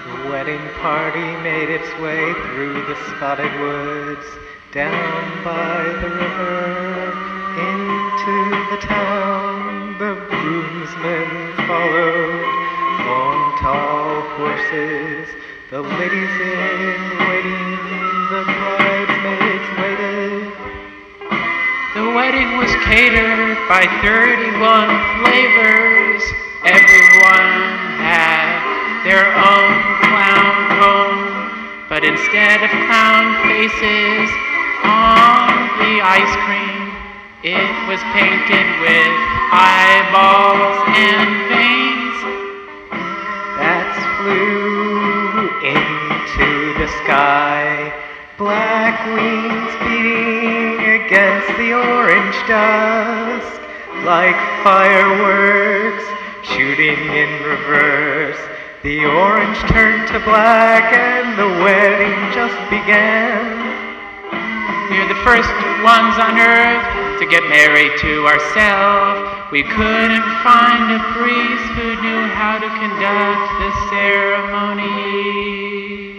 The wedding party made its way through the spotted woods, down by the river, into the town. The groomsmen followed on tall horses, the ladies in waiting, the bridesmaids waited. The wedding was catered by 31 flavors. Everyone had their own clown cone, but instead of clown faces on the ice cream, it was painted with eyeballs and veins. Bats flew into the sky, black wings beating against the orange dusk, like fireworks shooting in reverse. The orange turned to black and the wedding just began. We're the first ones on earth to get married to ourselves. We couldn't find a priest who knew how to conduct the ceremony.